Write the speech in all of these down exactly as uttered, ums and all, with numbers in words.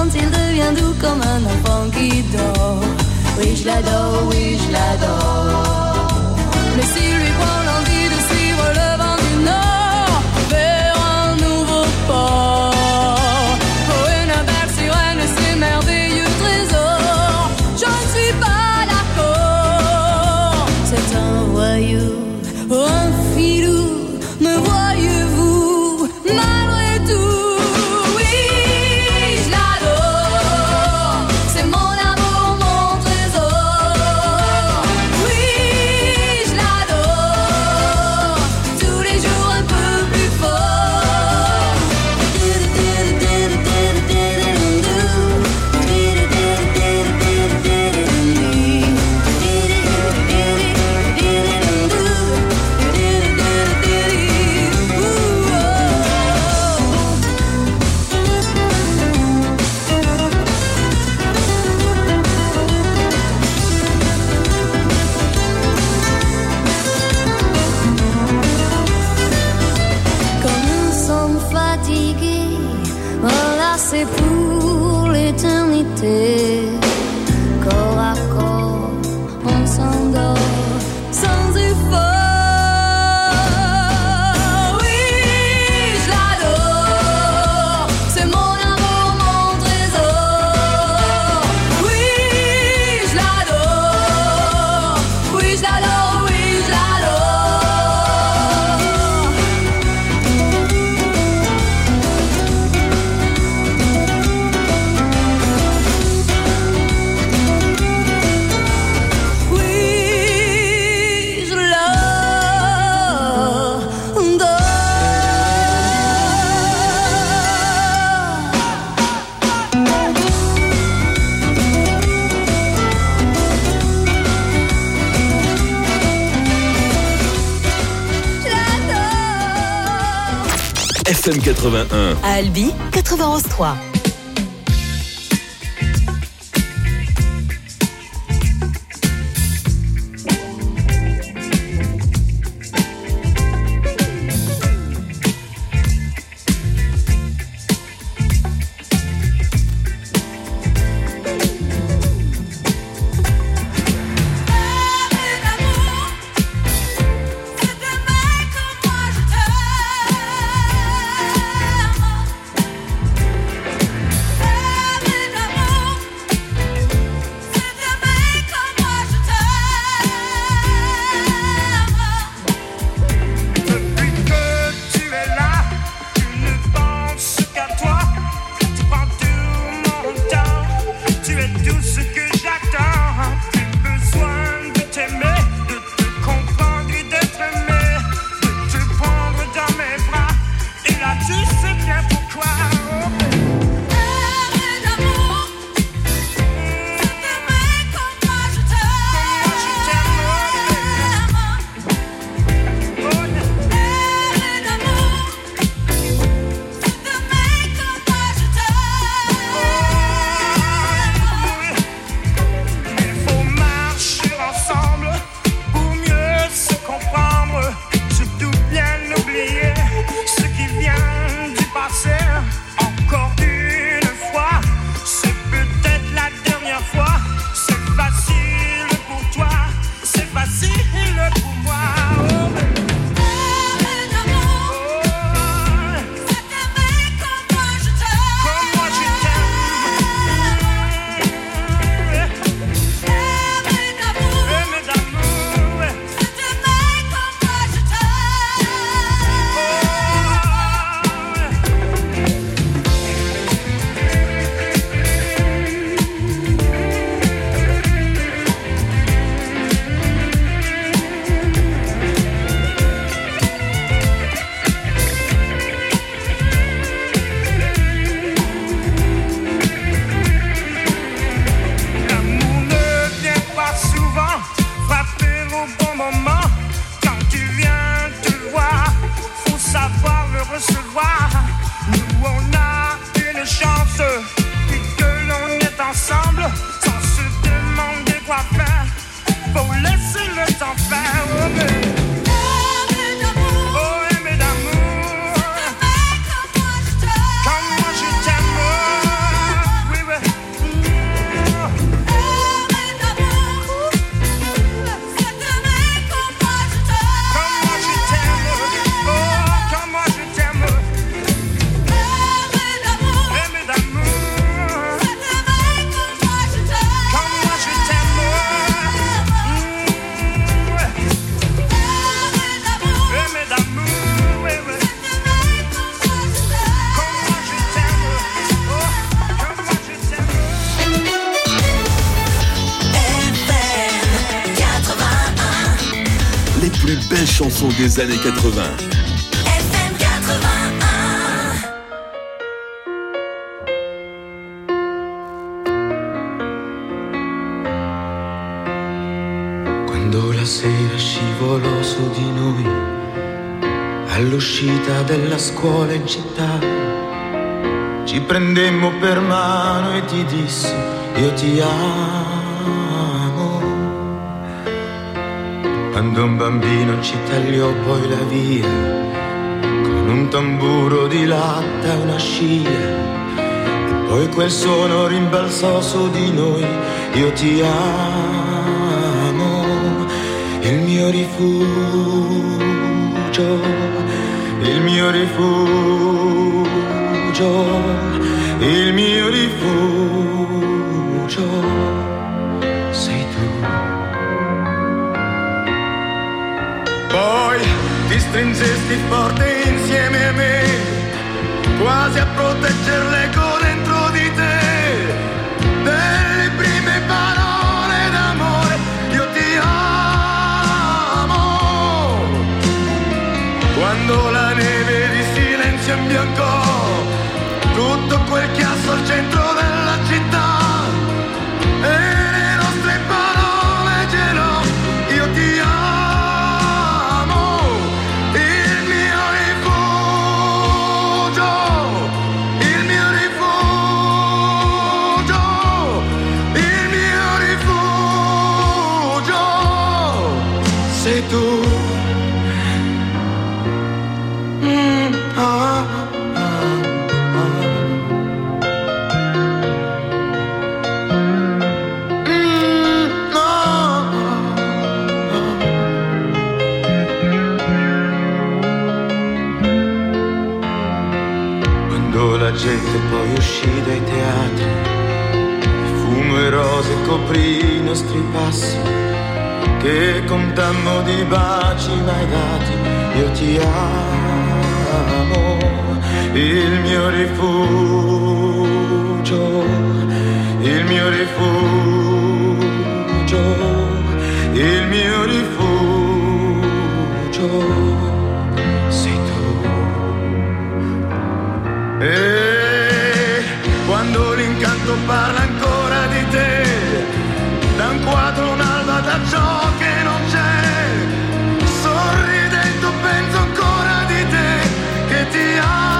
quand il devient doux comme un enfant qui dort. Oui, je l'adore, oui, je l'adore. Mais s'il lui prend l'envie de suivre le vent du nord vers un nouveau port, pour une belle sirène et ses merveilleux trésors, je ne suis pas d'accord. C'est un voyou, un filou, me voyez-vous, malgré tout. C'est pour l'éternité, corps à corps, on s'endort sans effort. Oui, je l'adore, c'est mon amour, mon trésor. Oui, je l'adore, oui, je l'adore, oui, je l'adore. F M quatre-vingt-un. À Albi, quatre-vingt-onze trois. Ce qui vient du passé. plus belles chansons des années quatre-vingts. F M quatre-vingt-un. Quando la sera scivolò su di noi, all'uscita della scuola in città, ci prendemmo per mano e ti dissi io ti amo. Quando un bambino ci tagliò poi la via, con un tamburo di latta e una scia, e poi quel suono rimbalzò su di noi, io ti amo, il mio rifugio, il mio rifugio, il mio rifugio sei tu. Poi ti stringesti forte insieme a me, quasi a protegger l'eco dentro di te, delle prime parole d'amore, io ti amo. Quando la neve di silenzio imbiancò tutto quel chiasso al centro della città, e le nostre parole gelò, io ti amo, il mio rifugio, il mio rifugio, il mio rifugio sei tu. Mm, ah, ah, ah. Mm, no, no. Quando la gente poi uscì dai teatri, fumo e rose coprì i nostri passi, che contammo di baci mai dati, io ti amo, il mio rifugio, il mio rifugio, il mio rifugio sei tu. E quando l'incanto parla ancora di te, da un quadro un'alba da ciò che non c'è, sorridendo penso ancora di te, che ti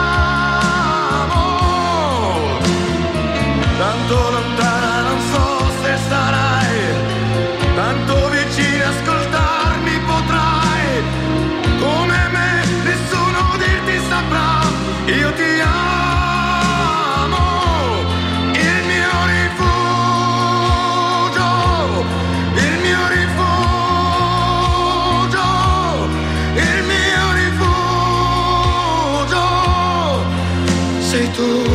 amo, tanto lontana non so se sarai, tanto vicino ascoltarmi potrai, come me nessuno dirti saprà, io ti amo, il mio rifugio, il mio rifugio, il mio rifugio sei tu.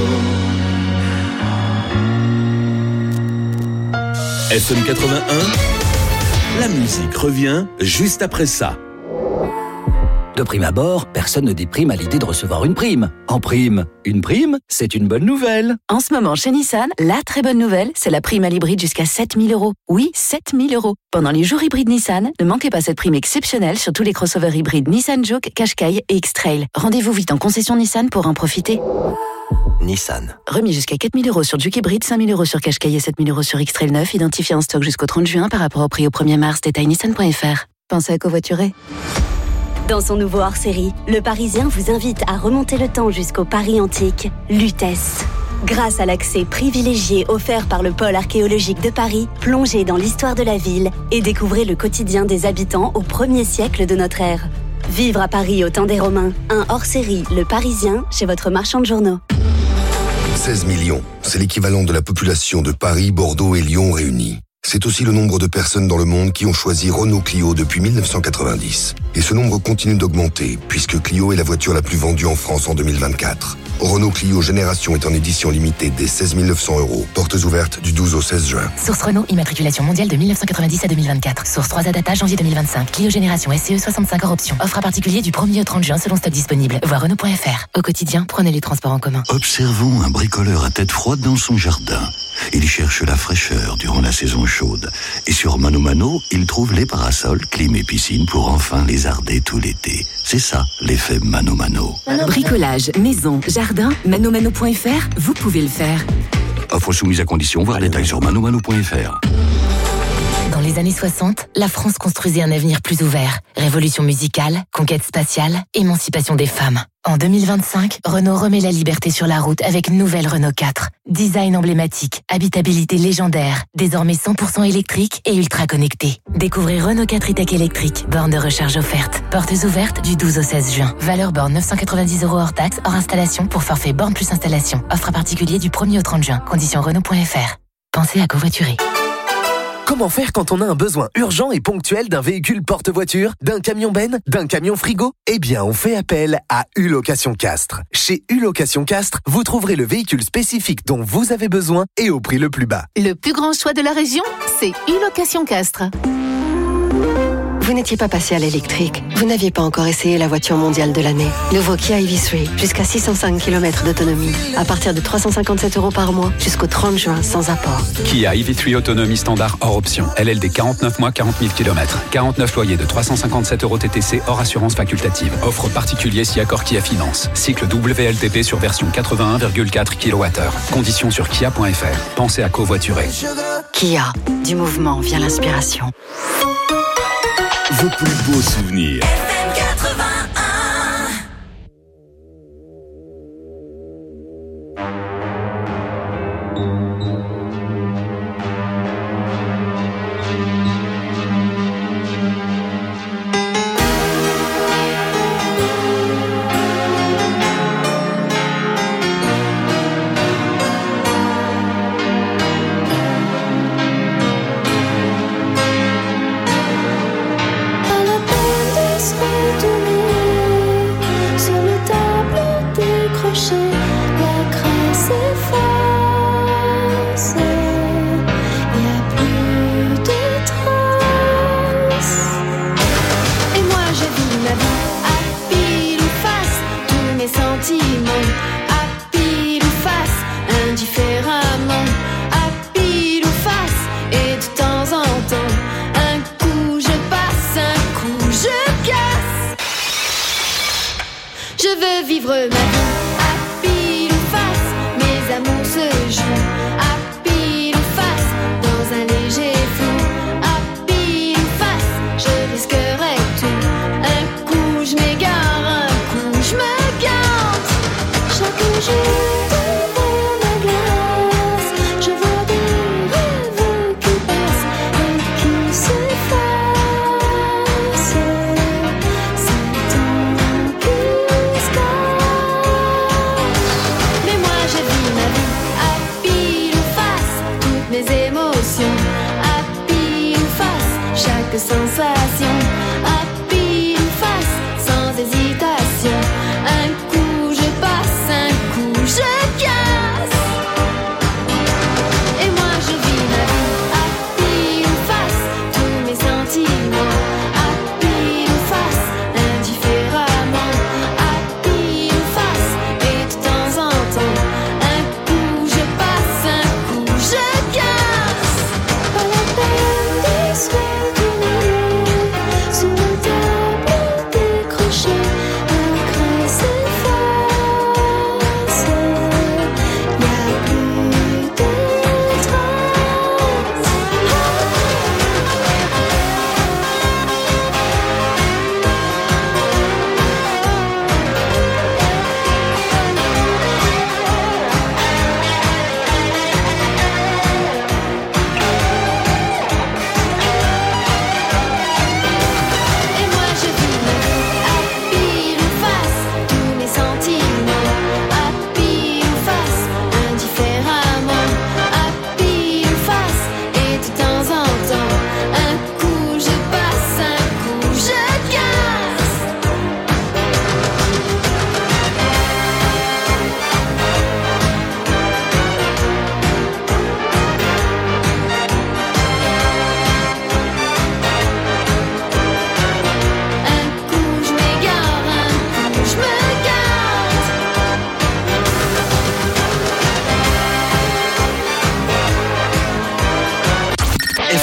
F M quatre-vingt-un, la musique revient juste après ça. De prime abord, personne ne déprime à l'idée de recevoir une prime. En prime, une prime, c'est une bonne nouvelle. En ce moment, chez Nissan, la très bonne nouvelle, c'est la prime à l'hybride jusqu'à sept mille euros. Oui, sept mille euros. Pendant les jours hybrides Nissan, ne manquez pas cette prime exceptionnelle sur tous les crossovers hybrides Nissan Juke, Qashqai et X-Trail. Rendez-vous vite en concession Nissan pour en profiter. Nissan. Remis jusqu'à quatre mille euros sur Juke hybride, cinq mille euros sur Qashqai et sept mille euros sur X-Trail neuf, identifié en stock jusqu'au trente juin par rapport au prix au premier mars. Détail nissan point f r. Pensez à covoiturer. Dans son nouveau hors-série, Le Parisien vous invite à remonter le temps jusqu'au Paris antique, Lutèce. Grâce à l'accès privilégié offert par le pôle archéologique de Paris, plongez dans l'histoire de la ville et découvrez le quotidien des habitants au premier siècle de notre ère. Vivre à Paris au temps des Romains, un hors-série Le Parisien chez votre marchand de journaux. seize millions, c'est l'équivalent de la population de Paris, Bordeaux et Lyon réunis. C'est aussi le nombre de personnes dans le monde qui ont choisi Renault Clio depuis mille neuf cent quatre-vingt-dix. Et ce nombre continue d'augmenter, puisque Clio est la voiture la plus vendue en France en deux mille vingt-quatre. Renault Clio Génération est en édition limitée dès seize mille neuf cents euros. Portes ouvertes du douze au seize juin. Source Renault, immatriculation mondiale de mille neuf cent quatre-vingt-dix à deux mille vingt-quatre. Source trois A data, janvier deux mille vingt-cinq. Clio Génération S C E soixante-cinq hors option. Offre à particulier du premier au trente juin selon stock disponible. Voir Renault point f r. Au quotidien, prenez les transports en commun. Observons un bricoleur à tête froide dans son jardin. Il cherche la fraîcheur durant la saison chaude. chaude. Et sur Mano Mano, ils trouvent les parasols, clim et piscine pour enfin lézarder tout l'été. C'est ça, l'effet Mano Mano. Bricolage, maison, jardin, manomano point f r, vous pouvez le faire. Offre soumise à condition, voir détails sur manomano point f r. Dans les années soixante, la France construisait un avenir plus ouvert. Révolution musicale, conquête spatiale, émancipation des femmes. En deux mille vingt-cinq, Renault remet la liberté sur la route avec une nouvelle Renault quatre. Design emblématique, habitabilité légendaire, désormais cent pour cent électrique et ultra connecté. Découvrez Renault quatre e-tech électrique, borne de recharge offerte. Portes ouvertes du douze au seize juin. Valeur borne neuf cent quatre-vingt-dix euros hors taxe, hors installation pour forfait borne plus installation. Offre à particulier du premier au trente juin. Conditions Renault point f r. Pensez à covoiturer. Comment faire quand on a un besoin urgent et ponctuel d'un véhicule porte-voiture, d'un camion benne, d'un camion frigo? Eh bien, on fait appel à U-Location Castres. Chez U-Location Castres, vous trouverez le véhicule spécifique dont vous avez besoin et au prix le plus bas. Le plus grand choix de la région, c'est U-Location Castres. Vous n'étiez pas passé à l'électrique. Vous n'aviez pas encore essayé la voiture mondiale de l'année. Nouveau Kia E V trois, jusqu'à six cent cinq kilomètres d'autonomie. À partir de trois cent cinquante-sept euros par mois, jusqu'au trente juin, sans apport. Kia E V trois autonomie standard hors option. L L D quarante-neuf mois, quarante mille kilomètres. quarante-neuf loyers de trois cent cinquante-sept euros T T C hors assurance facultative. Offre particulier si accord Kia Finance. Cycle W L T P sur version quatre-vingt-un virgule quatre kilowattheures. Conditions sur kia point f r. Pensez à covoiturer. Kia, du mouvement vient l'inspiration. Vos plus beaux souvenirs. Sky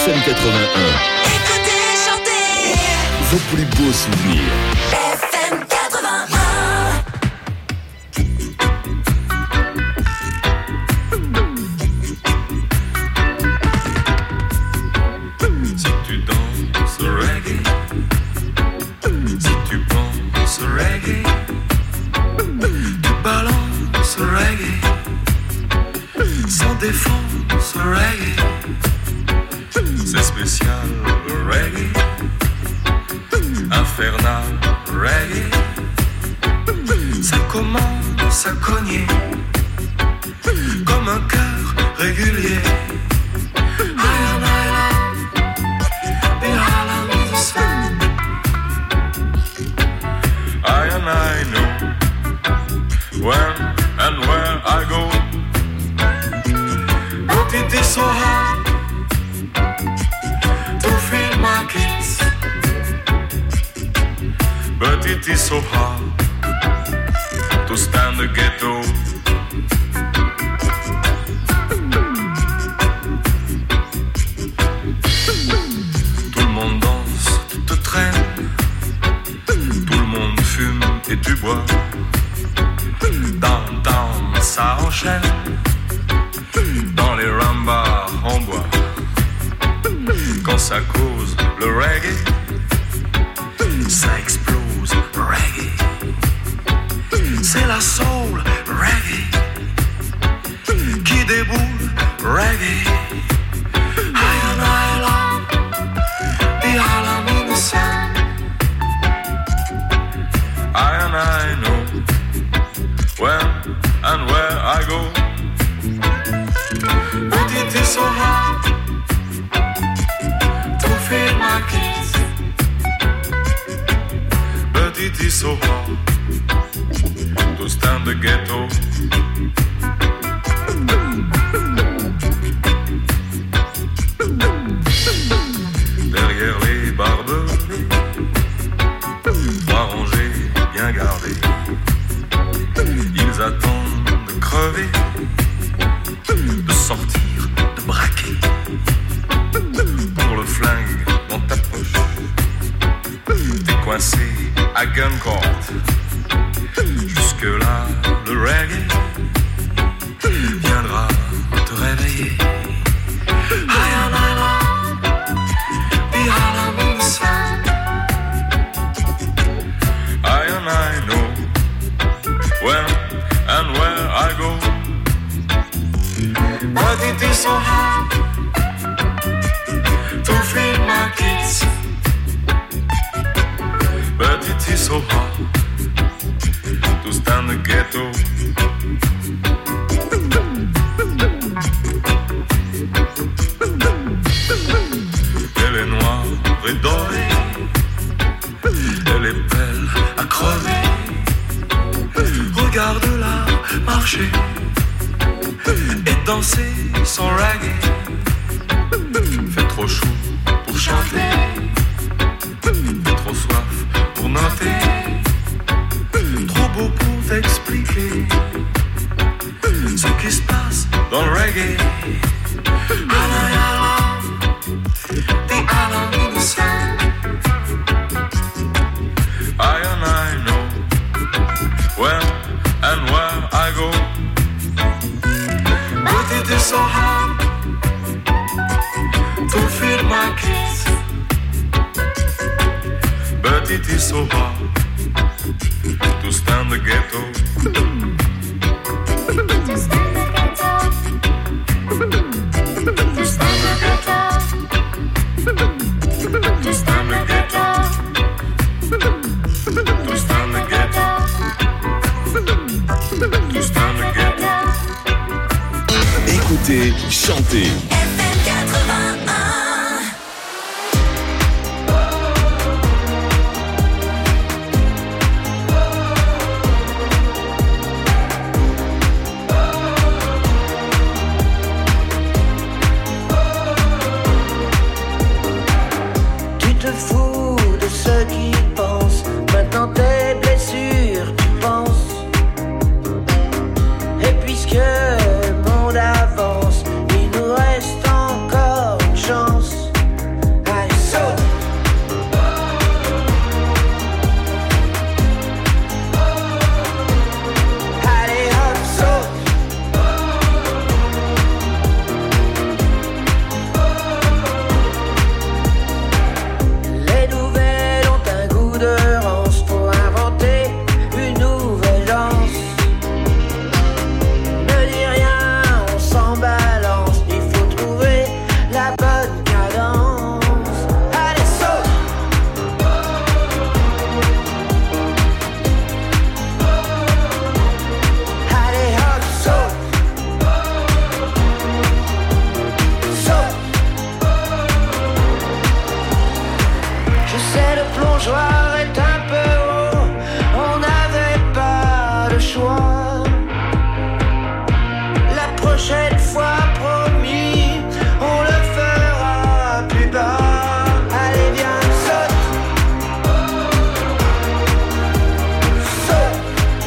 F M quatre-vingt-un. Écoutez, chantez. Vos plus beaux souvenirs. F M quatre-vingt-un. Si tu danses reggae, si tu penses reggae, tu balances reggae, sans défense reggae, c'est spécial reggae, infernal reggae, ça commence à cogner, comme un cœur régulier. I and I know when and where I go, but it is so hard to feel my kiss, but it is so hard to stand the ghetto. Tout le monde danse, tu te traînes, tout le monde fume et tu bois. Downtown, ça enchaîne, dans les rambas en bois. Quand ça cause le reggae, ça explose reggae. C'est la soul reggae qui déboule reggae. I and I love the Harlem in the sun. I and I know when and where I go, but it is so hard to feel my kiss, but it is so hard to stand the ghetto. Derrière les barbelés, trois rangées bien gardées, ils attendent de crever, de sortir, de braquer, pour le flingue dans ta poche. T'es coincé à gun court, jusque là le reggae viendra te réveiller. I and I love the Harlem in the sun. I and I know when and where I go, but it is so hard to feel my kiss, but it is so hard to stand the ghetto. Elle est noire et dorée, elle est belle à crever. Regarde-la marcher et danser sans reggae. Fait trop chaud pour chanter, fait trop soif pour noter, trop beau pour t'expliquer ce qui se passe dans le reggae. The island in the sun. I and I know when and where I go, but it is so hard to feel my kiss, but it is so hard to stand the ghetto. To stand the ghetto. To stand the ghetto. To stand the ghetto. To stand the ghetto. To stand the ghetto. Écoutez, chantez. F M quatre-vingt-un. Tu te fous de ceux qui pensent, maintenant tes blessures tu penses. Et puisque le monde avance, il nous reste encore prochaine fois, promis, on le fera plus bas. Allez, viens, saute. Saute.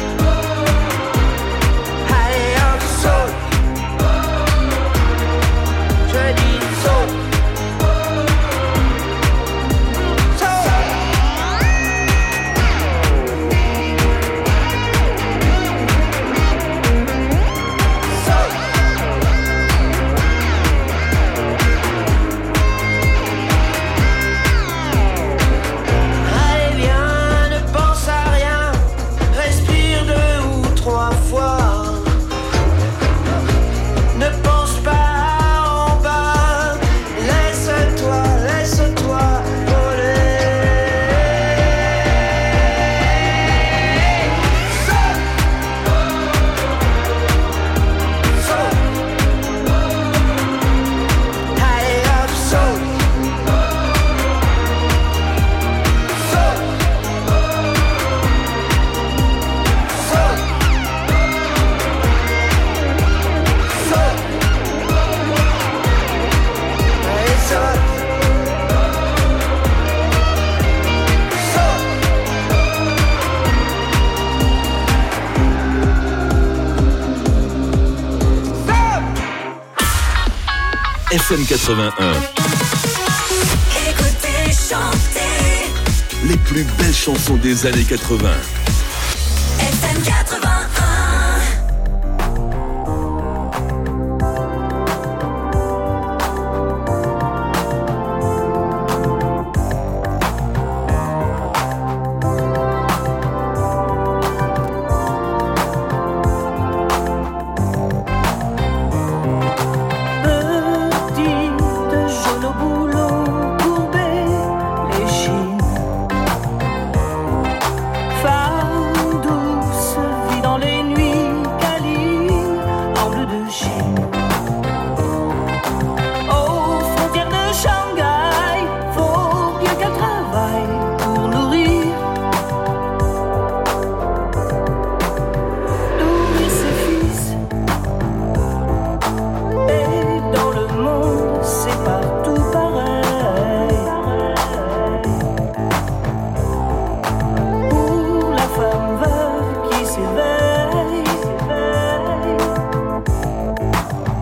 Allez, on saute. Je dis saute. F M quatre-vingt-un. Écoutez, chantez. Les plus belles chansons des années quatre-vingt. F M quatre-vingt-un. Femme douce vit dans les nuits câlines en bleu de Chine. Aux frontières de Shanghai, faut bien qu'elle travaille pour nourrir nourrir ses fils. Et dans le monde, c'est partout pareil. Femme veuve qui s'éveille,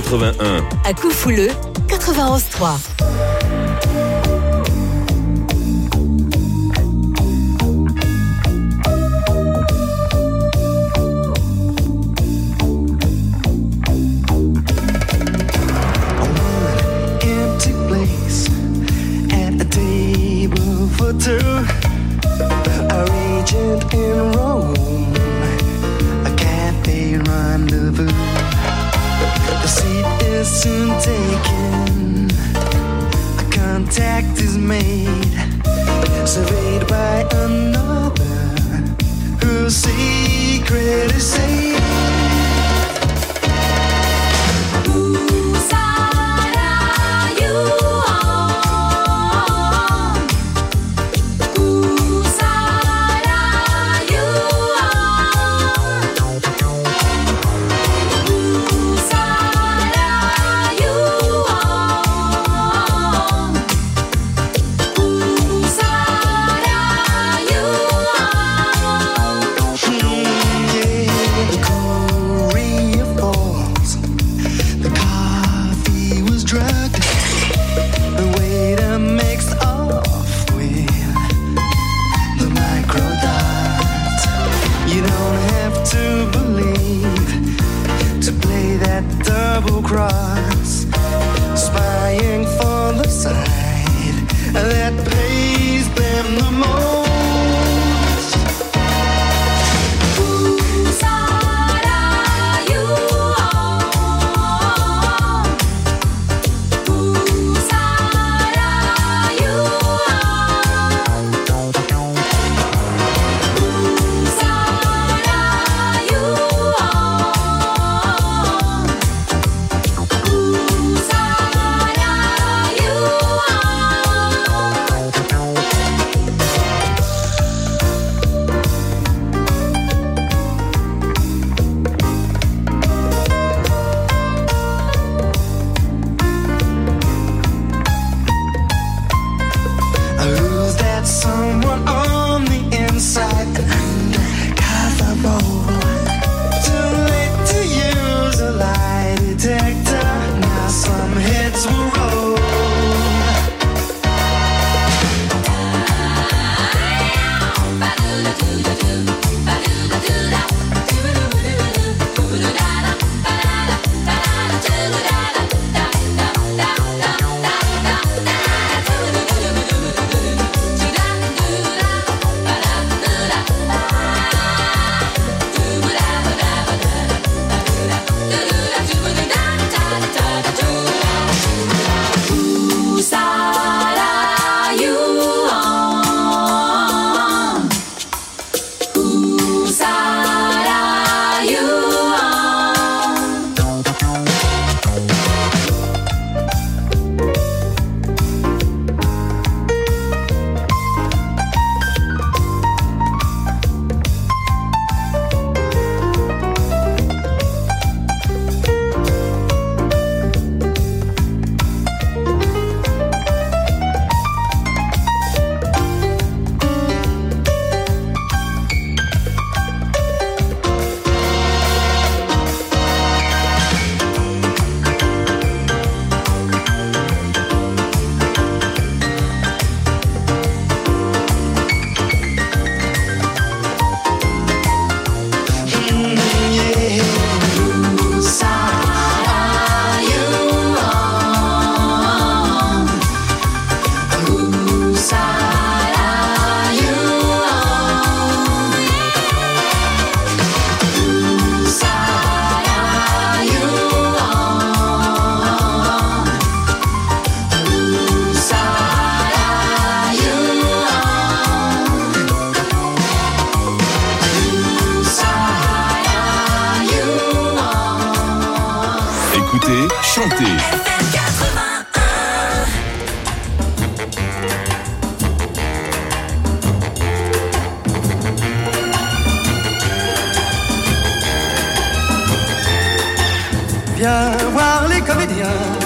quatre-vingt-un. À Coufouleux, quatre-vingt-onze trois. A regent in Rome, a cafe rendezvous. The seat is soon taken, a contact is made, surveyed by another whose secret is safe. Cross, spying for the side that pays them the most. Whose side are you on? Whose side are you on? Whose side are you on? Whose side are you on? Who's that someone on the inside? An undercover role. Too late to use a lie detector. Now some heads will roll.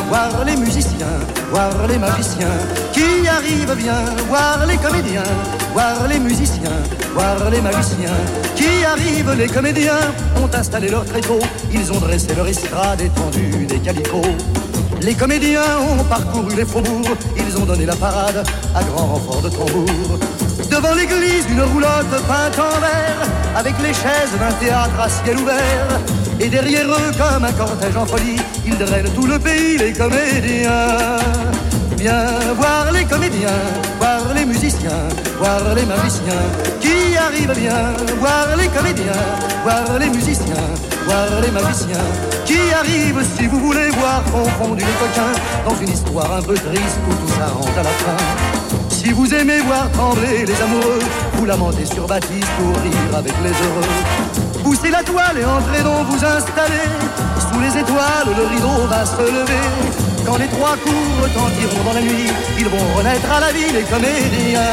voir les musiciens, voir les magiciens qui arrivent bien, voir les comédiens, voir les musiciens, voir les magiciens qui arrivent. Les comédiens ont installé leur tréteau, ils ont dressé leur estrade étendue des calicots. Les comédiens ont parcouru les faubourgs, ils ont donné la parade à grand renfort de tambour. Devant l'église, une roulotte peinte en vert, avec les chaises d'un théâtre à ciel ouvert. Et derrière eux, comme un cortège en folie, ils drainent tout le pays, les comédiens. Viens voir les comédiens, voir les musiciens, voir les magiciens qui arrivent bien, voir les comédiens, voir les musiciens, voir les magiciens qui arrivent. Si vous voulez voir confondus les coquins dans une histoire un peu triste où tout s'arrange à la fin. Si vous aimez voir trembler les amoureux, vous lamentez sur Baptiste pour rire avec les heureux. Poussez la toile et entrez donc vous installer. Sous les étoiles, le rideau va se lever. Quand les trois coups retentiront dans la nuit, ils vont renaître à la vie, les comédiens.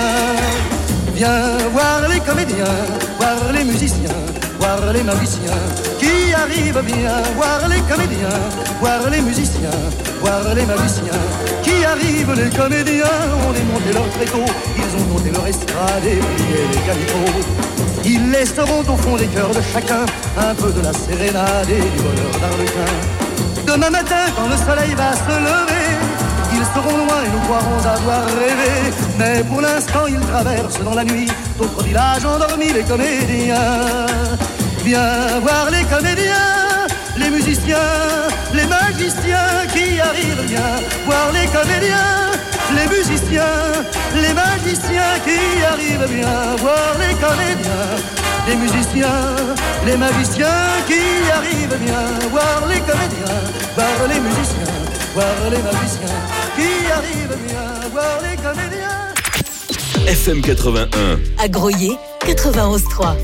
Viens voir les comédiens, voir les musiciens, voir les magiciens qui arrivent bien, voir les comédiens, voir les musiciens, voir les magiciens qui arrivent. Les comédiens ont démonté leur tréteau, ils ont monté leur estrade et plié les calicots. Ils laisseront au fond des cœurs de chacun un peu de la sérénade et du bonheur d'Arlequin. Demain matin, quand le soleil va se lever, ils seront loin et nous croirons avoir rêvé. Mais pour l'instant, ils traversent dans la nuit d'autres villages endormis, les comédiens. Viens voir les comédiens, les musiciens, les magiciens qui arrivent bien. Voir les comédiens, les musiciens, les magiciens qui arrivent bien. Voir les comédiens, les musiciens, les magiciens qui arrivent bien. Voir les comédiens, voir les musiciens, voir les magiciens qui arrivent bien. Voir les comédiens. F M quatre-vingt-un. À Groyer, quatre-vingt-onze trois.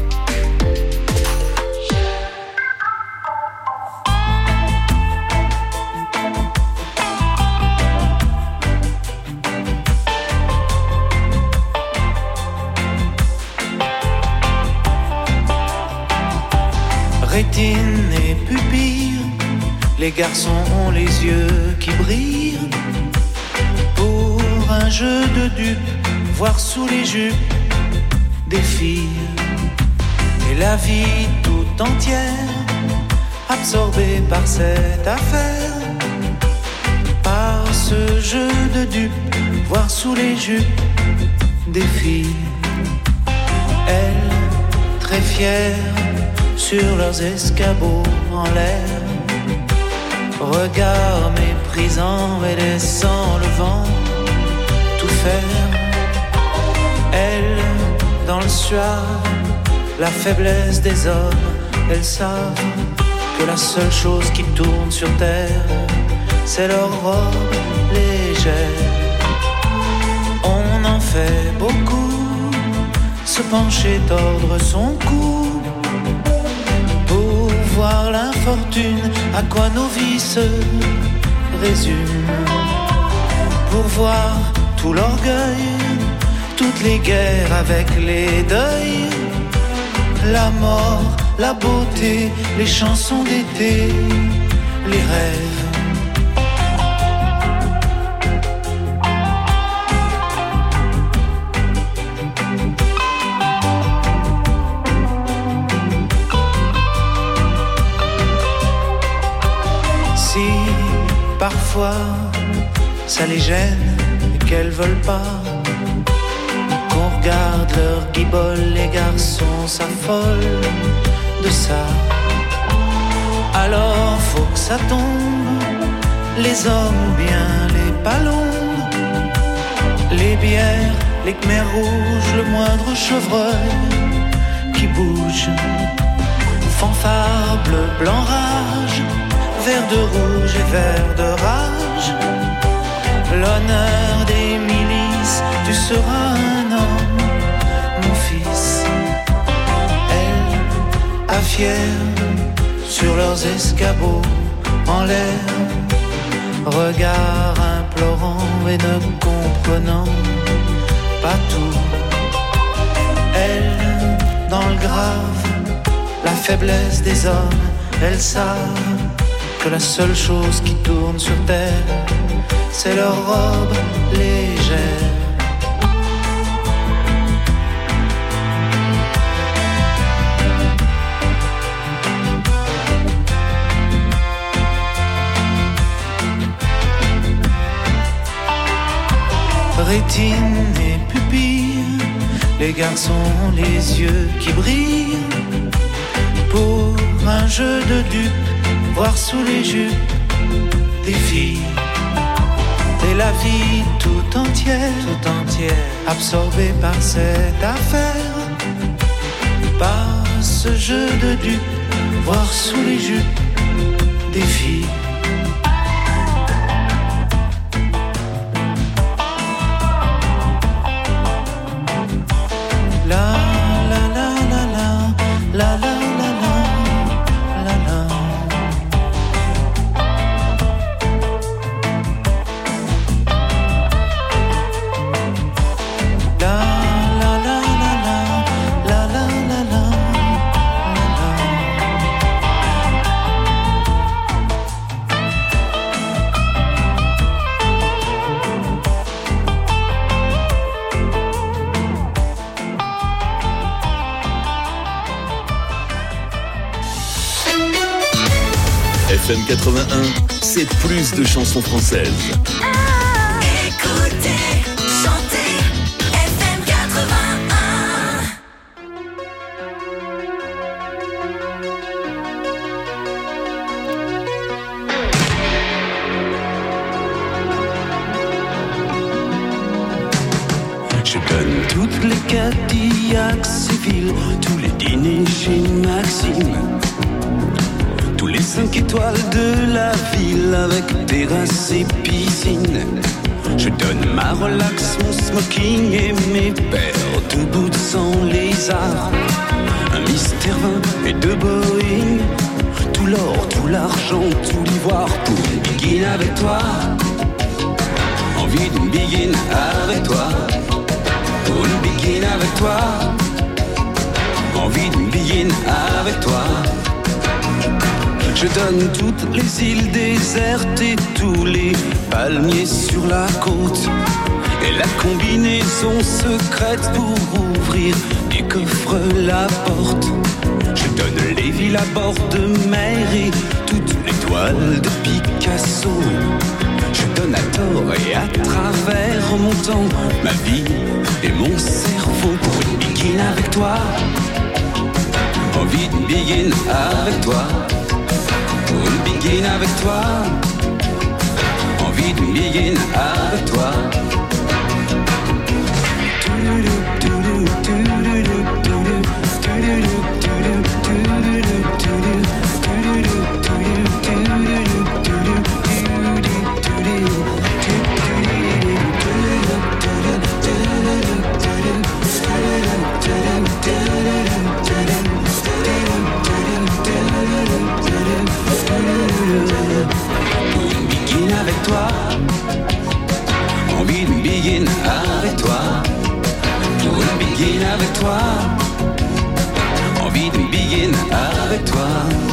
Rétine et pupille, les garçons ont les yeux qui brillent. Pour un jeu de dupes, voir sous les jupes des filles. Et la vie tout entière, absorbée par cette affaire. Par ce jeu de dupes, voir sous les jupes des filles. Elles, très fières, sur leurs escabeaux en l'air, regard méprisant et laissant le vent tout faire. Elles, dans le suave, la faiblesse des hommes, elles savent que la seule chose qui tourne sur terre, c'est leur robe légère. On en fait beaucoup, se pencher, tordre son cou, voir l'infortune, à quoi nos vies se résument. Pour voir tout l'orgueil, toutes les guerres avec les deuils, la mort, la beauté, les chansons d'été, les rêves. Parfois, ça les gêne et qu'elles veulent pas qu'on regarde leur guibole. Les garçons s'affolent de ça. Alors faut que ça tombe, les hommes ou bien les palombes, les bières, les khmers rouges, le moindre chevreuil qui bouge. Fanfare, bleu, blanc, rage, vert de rouge et vert de rage. L'honneur des milices, tu seras un homme, mon fils. Elles, à fière, sur leurs escabeaux en l'air, regard implorant et ne comprenant pas tout. Elles, dans le grave, la faiblesse des hommes, elles savent que la seule chose qui tourne sur terre, c'est leur robe légère. Rétine et pupille, les garçons ont les yeux qui brillent. Pour un jeu de dupes, voir sous les jupes des filles. Et la vie tout entière, tout entière, absorbée par cette affaire. Par ce jeu de dupes, voir sous les jupes des filles. F M quatre-vingt-un, c'est plus de chansons françaises. Écoutez, chantez, F M quatre-vingt-un. Je donne toutes les Cadillacs civils, tous les dîners chez Maxime. Tous les cinq étoiles de la ville avec terrasse et piscine. Je donne ma relax, mon smoking et mes paires de boots sans lézard. Un mystère vingt et deux Boeing. Tout l'or, tout l'argent, tout l'ivoire pour une biguine avec toi. Envie d'une biguine avec toi. Pour une biguine avec toi. Envie d'une biguine avec toi. Je donne toutes les îles désertes et tous les palmiers sur la côte. Et la combinaison secrète pour ouvrir des coffres la porte. Je donne les villes à bord de mer et toutes les toiles de Picasso. Je donne à tort et à travers mon temps, ma vie et mon cerveau pour une biguine avec toi. Envie d'une biguine avec toi. Pour une biguine avec toi. Envie d'une biguine avec toi. Une biguine avec toi. Envie d'une biguine avec toi. Pour une biguine avec toi. Envie d'une biguine avec toi.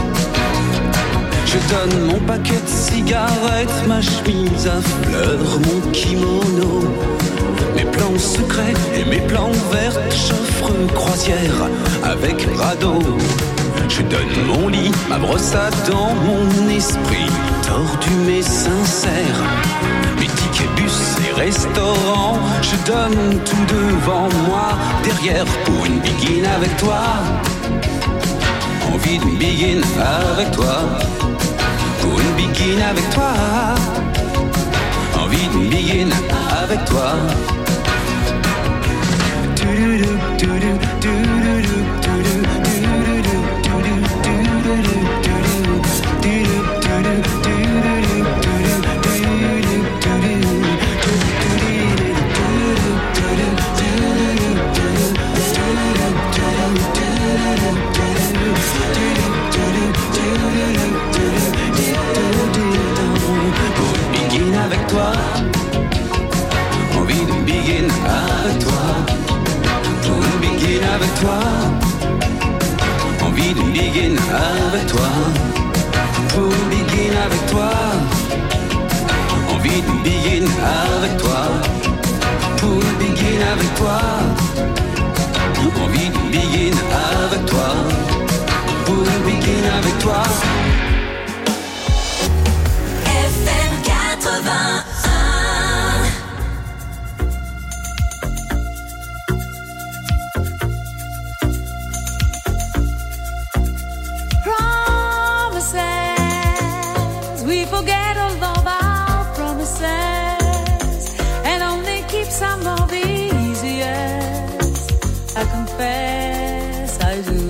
Je donne mon paquet de cigarettes, ma chemise à fleurs, mon kimono. Mes plans secrets et mes plans verts, j'offre croisière avec radeau. Je donne mon lit, ma brosse à dents, mon esprit tordu mais sincère. Mes tickets bus et restaurants, je donne tout devant moi, derrière pour une biguine avec toi. Envie d'une biguine avec toi. Pour une biguine avec toi. Envie d'une biguine avec toi. Avec toi, envie d'une biguine avec toi. Pour une biguine avec toi, envie d'une biguine avec toi. Pour une biguine begin avec toi. Pour begin avec toi. Envie de begin avec toi. Pour begin avec toi. F M quatre-vingt-un. Promises, we forget all of our promises, and only keep some of the easiest. I confess I do.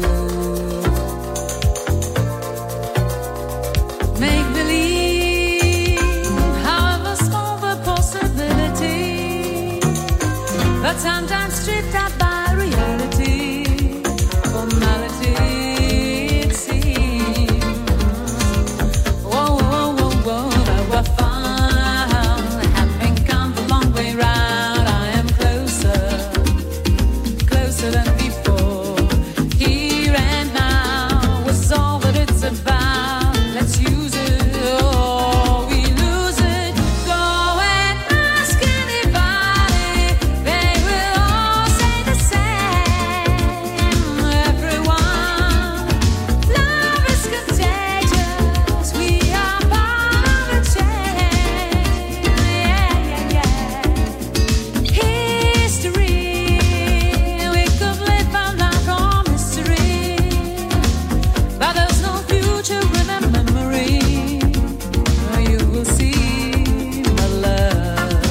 Make believe, however small the possibility, but sometimes stripped out by reality, formality it seems. Whoa, whoa, whoa, whoa, that we're found, having come the long way round. I am closer, closer than before. Here and now was all that it's about. Let's use it or we lose it. Go and ask anybody, they will all say the same. Everyone, love is contagious. We are part of the chain. Yeah, yeah, yeah. History, we could live our life on mystery, but there's no future in a memory. You will see my love.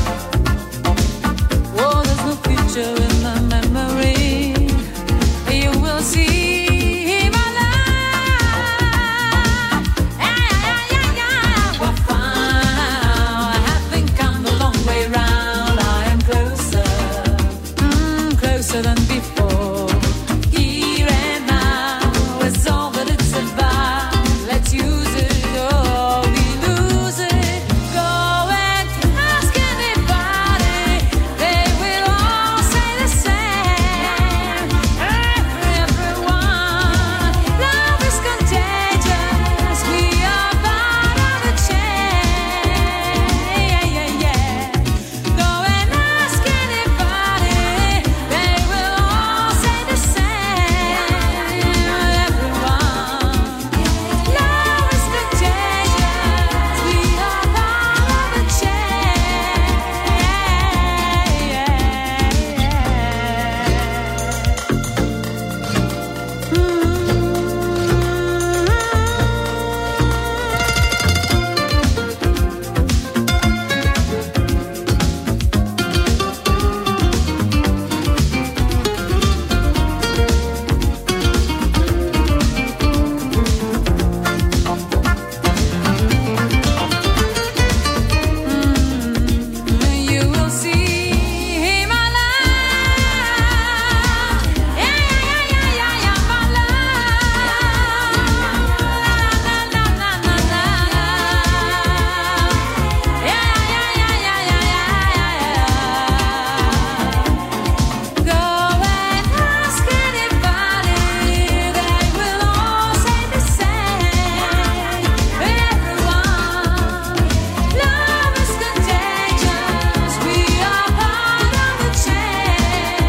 Oh, there's no future in my memory. You will see my love. Yeah, yeah, yeah, yeah. We're found, having come the long way round. I am closer, mm, closer than before. Here and now is all that it's about. Let's use it or we lose it. Go and ask anybody, they will all say the same. Everyone, love is contagious. We are part of the chain. Yeah, yeah, yeah. Go and ask anybody, they will all say the same. Everyone, love is contagious. We are part of the chain. You will see my love. Yeah, yeah, yeah, yeah, yeah, my love. La, la, la, la, la, la. Yeah, yeah, yeah, yeah, yeah, yeah, yeah. Go and ask anybody, they will all say the same. Everyone, love is contagious. We are part of the chain.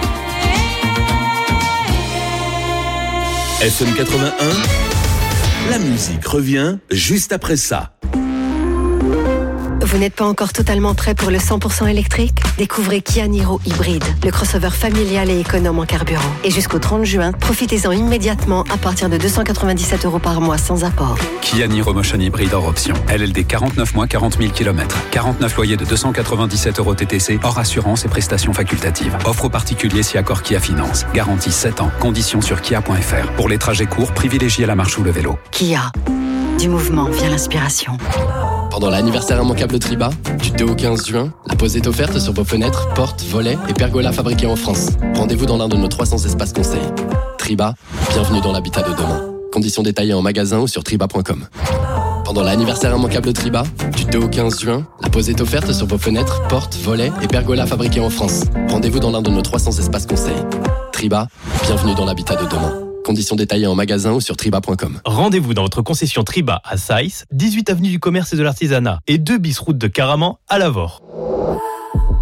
F M quatre-vingt-un, la musique revient juste après ça. Vous n'êtes pas encore totalement prêt pour le cent pour cent électrique? Découvrez Kia Niro Hybride, le crossover familial et économe en carburant. Et jusqu'au trente juin, profitez-en immédiatement à partir de deux cent quatre-vingt-dix-sept euros par mois sans apport. Kia Niro Motion Hybride hors option. L L D quarante-neuf mois, quarante mille kilomètres. quarante-neuf loyers de deux cent quatre-vingt-dix-sept euros T T C, hors assurance et prestations facultatives. Offre aux particuliers si accord Kia Finance. Garantie sept ans. Conditions sur kia point f r. Pour les trajets courts, privilégiez la marche ou le vélo. Kia, du mouvement vient l'inspiration. Pendant l'anniversaire immanquable Triba, du deux au quinze juin, la pause est offerte sur vos fenêtres, portes, volets et pergolas fabriqués en France. Rendez-vous dans l'un de nos trois cents espaces conseils. Triba, bienvenue dans l'habitat de demain. Conditions détaillées en magasin ou sur triba point com. Pendant l'anniversaire immanquable Triba, du deux au quinze juin, la pause est offerte sur vos fenêtres, portes, volets et pergolas fabriqués en France. Rendez-vous dans l'un de nos trois cents espaces conseils. Triba, bienvenue dans l'habitat de demain. Conditions détaillées en magasin ou sur triba point com. Rendez-vous dans votre concession Triba à Saïs, dix-huit avenue du Commerce et de l'Artisanat et deux bis route de Caraman à Lavore.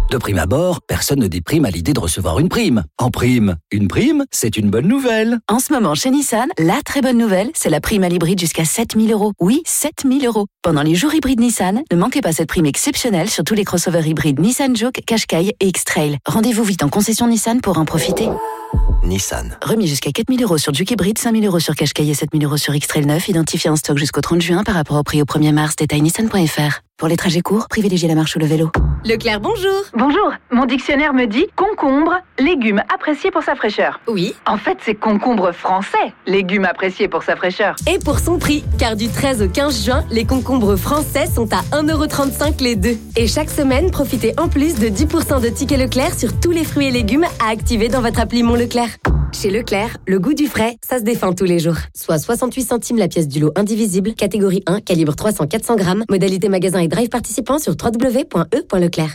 De prime abord, personne ne déprime à l'idée de recevoir une prime. En prime, une prime, c'est une bonne nouvelle. En ce moment, chez Nissan, la très bonne nouvelle, c'est la prime à l'hybride jusqu'à sept mille euros. Oui, sept mille euros. Pendant les jours hybrides Nissan, ne manquez pas cette prime exceptionnelle sur tous les crossovers hybrides Nissan Juke, Qashqai et X-Trail. Rendez-vous vite en concession Nissan pour en profiter. Nissan. Remis jusqu'à quatre mille euros sur Juke hybride, cinq mille euros sur Qashqai et sept mille euros sur X-Trail neuf, identifié en stock jusqu'au trente juin par rapport au prix au premier mars. Détail nissan point f r. Pour les trajets courts, privilégiez la marche ou le vélo. Leclerc, bonjour. Bonjour. Mon dictionnaire me dit concombre, légume apprécié pour sa fraîcheur. Oui. En fait, c'est concombre français, légume apprécié pour sa fraîcheur. Et pour son prix, car du treize au quinze juin, les concombres français sont à un euro trente-cinq les deux. Et chaque semaine, profitez en plus de dix pour cent de tickets Leclerc sur tous les fruits et légumes à activer dans votre appli Mon Leclerc. Chez Leclerc, le goût du frais, ça se défend tous les jours. Soit soixante-huit centimes la pièce du lot indivisible, catégorie un, calibre trois cents à quatre cents grammes, modalité magasin et drive participant sur w w w point e point leclerc.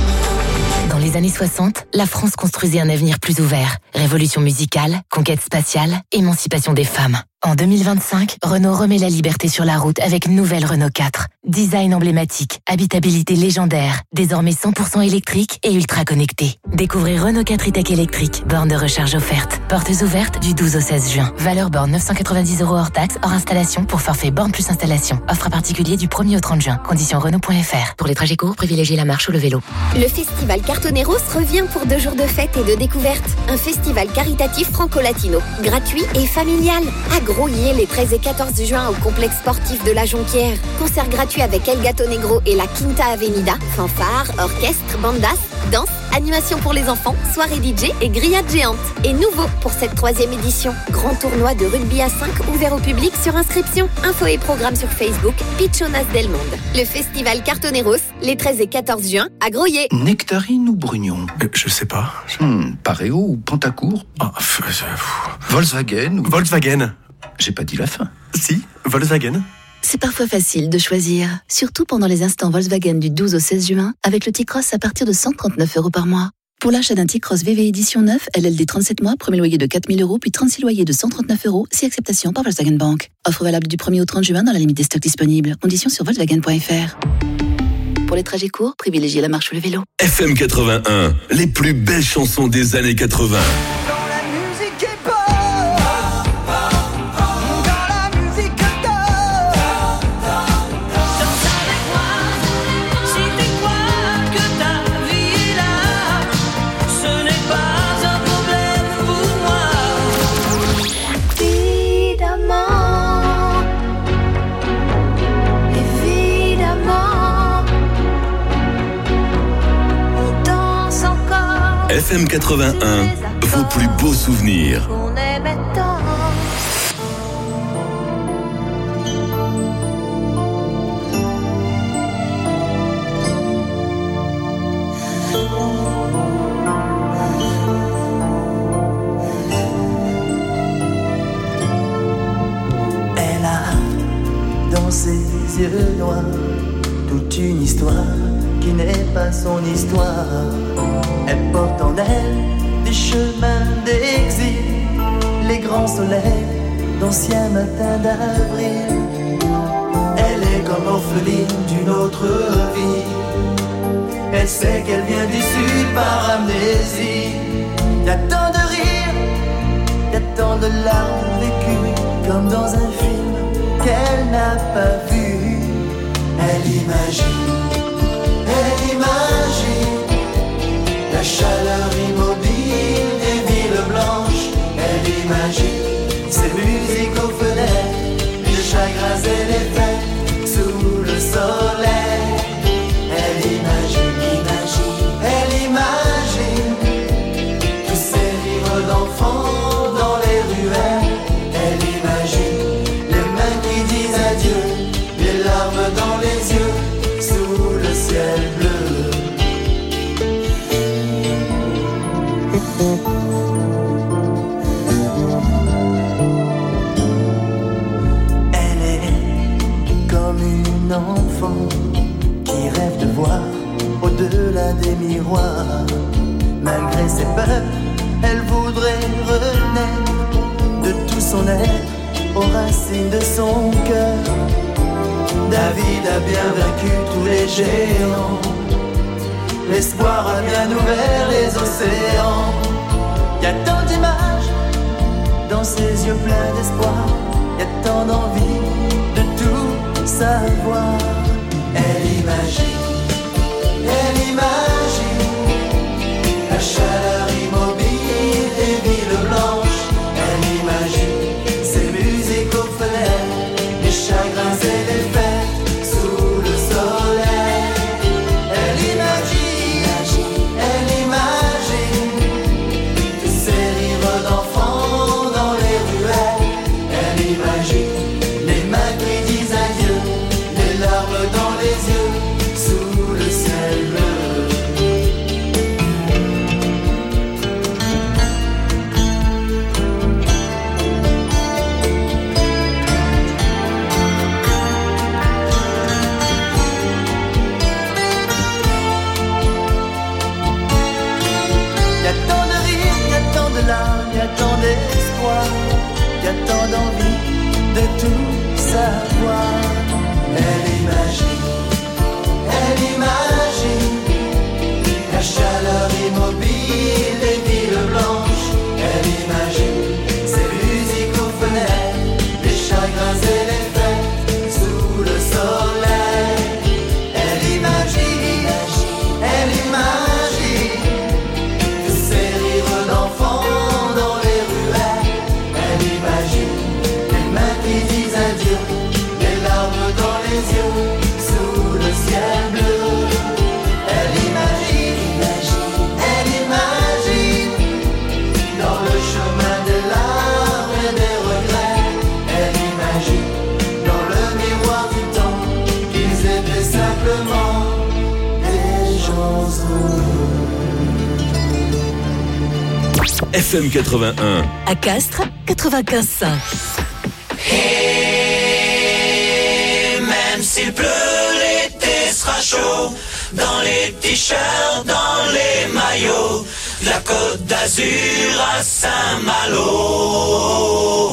Dans les années soixante, la France construisait un avenir plus ouvert. Révolution musicale, conquête spatiale, émancipation des femmes. En deux mille vingt-cinq, Renault remet la liberté sur la route avec nouvelle Renault quatre. Design emblématique, habitabilité légendaire, désormais cent pour cent électrique et ultra connecté. Découvrez Renault quatre e-tech électrique, borne de recharge offerte. Portes ouvertes du douze au seize juin. Valeur borne neuf cent quatre-vingt-dix euros hors taxe, hors installation pour forfait borne plus installation. Offre à particulier du premier au trente juin. Conditions Renault point f r. Pour les trajets courts, privilégiez la marche ou le vélo. Le festival Cartoneros revient pour deux jours de fête et de découverte. Un festival caritatif franco-latino, gratuit et familial. À Grouillé les treize et quatorze juin au complexe sportif de la Jonquière. Concert gratuit avec El Gato Negro et la Quinta Avenida. Fanfare, orchestre, bandas, danse, animation pour les enfants, soirée D J et grillade géante. Et nouveau pour cette troisième édition, grand tournoi de rugby à cinq ouvert au public sur inscription. Info et programme sur Facebook, Pichonas del Monde. Le festival Cartoneros, les treize et quatorze juin à Grouillé. Nectarine ou Brugnon euh, Je sais pas. Hmm, Pareo ou Pantacourt ah, f- f- Volkswagen ou... Volkswagen. J'ai pas dit la fin. Si, Volkswagen. C'est parfois facile de choisir, surtout pendant les instants Volkswagen du douze au seize juin, avec le T-Cross à partir de cent trente-neuf euros par mois. Pour l'achat d'un T-Cross V V édition neuf, L L D trente-sept mois, premier loyer de quatre mille euros, puis trente-six loyers de cent trente-neuf euros, si acceptation par Volkswagen Bank. Offre valable du premier au trente juin dans la limite des stocks disponibles. Conditions sur volkswagen point f r. Pour les trajets courts, privilégiez la marche ou le vélo. F M quatre-vingt-un, les plus belles chansons des années quatre-vingts. F M quatre-vingt-un, vos plus beaux souvenirs. Elle a dans ses yeux noirs toute une histoire qui n'est pas son histoire. Elle porte en elle des chemins d'exil, les grands soleils d'anciens matins d'avril. Elle est comme orpheline d'une autre vie. Elle sait qu'elle vient du sud par amnésie. Y'a tant de rires, y'a tant de larmes vécues, comme dans un film qu'elle n'a pas vu. Elle imagine, elle imagine la chaleur immobile des villes blanches. Elle imagine ces musiques aux fenêtres, les chagrins et les fêtes sous le soleil. Elle imagine, imagine, elle imagine tous ces livres d'enfants dans les ruelles. Elle imagine les mains qui disent adieu, les larmes dans les yeux sous le ciel bleu. Elle est comme une enfant qui rêve de voir au-delà des miroirs. Malgré ses peurs, elle voudrait renaître de tout son être aux racines de son cœur. David a bien vaincu tous les géants. l'espoir a bien ouvert les océans. Y a tant d'images dans ses yeux pleins d'espoir, y a tant d'envie de tout savoir. Elle imagine, elle imagine la chaleur immobile des villes blanches. Elle imagine ces musiques aux fenêtres, les chagrins et les fêtes sous le soleil. Elle imagine, elle imagine tous ces rires d'enfants dans les ruelles. Elle imagine les mains qui disent adieu, les larmes dans les yeux sous le ciel bleu. Y a tant de rires, y a tant de larmes, y a tant d'espoir, y a tant d'envie de tout savoir. Elle imagine, elle imagine la chaleur immobile des villes blanches. Elle imagine ces musiques aux fenêtres, les chagrins et les fêtes sous le soleil. Elle imagine, elle imagine tous ces rires d'enfants dans les ruelles. Elle imagine les mains qui disent adieu, les larmes dans les yeux sous le ciel bleu. Elle imagine, elle imagine dans le chemin des larmes et des regrets. Elle imagine dans le miroir du temps qu'ils étaient simplement des gens heureux. F M quatre-vingt-un. À Castres, quatre-vingt-quinze virgule cinq. Et même s'il pleut, l'été sera chaud. Dans les t-shirts, dans les maillots, de la Côte d'Azur à Saint-Malo.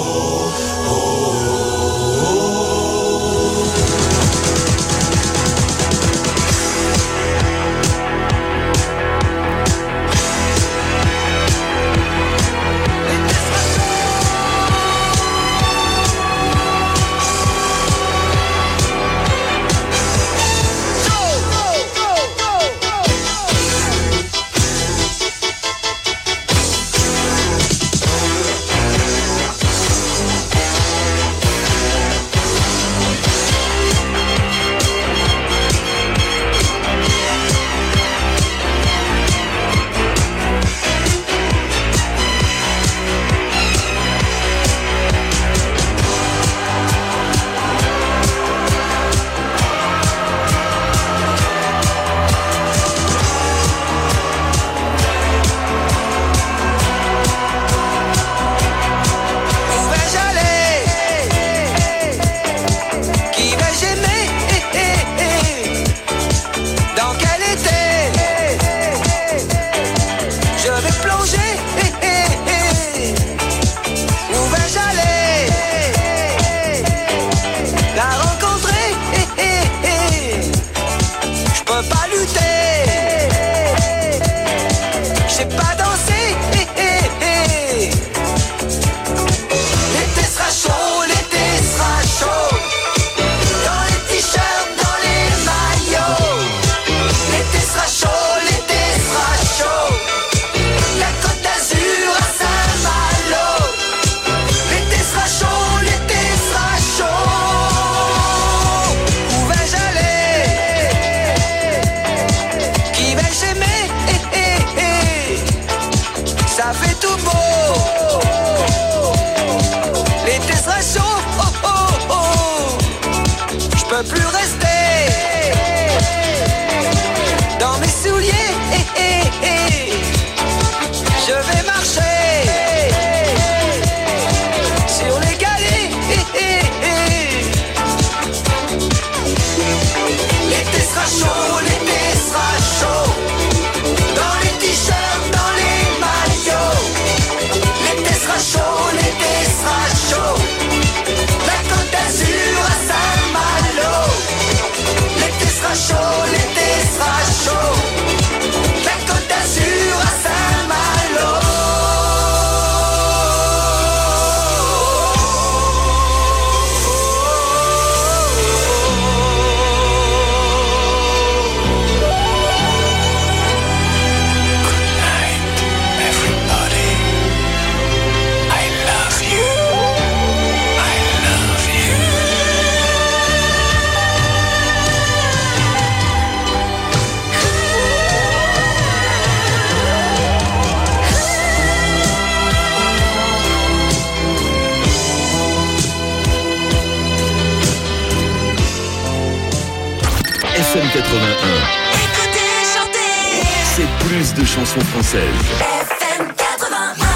M quatre-vingt-un. Écoutez, chantez. C'est plus de chansons françaises. F M quatre-vingt-un.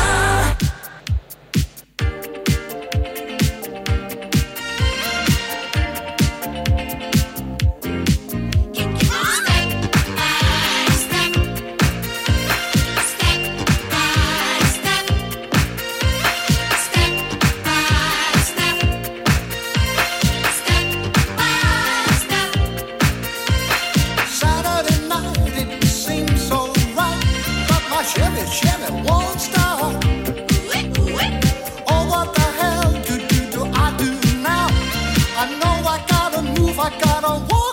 Saturday night, it seems so right, but my Chevy, Chevy won't start. Oh, what the hell do, do, do I do now? I know I gotta move, I gotta walk.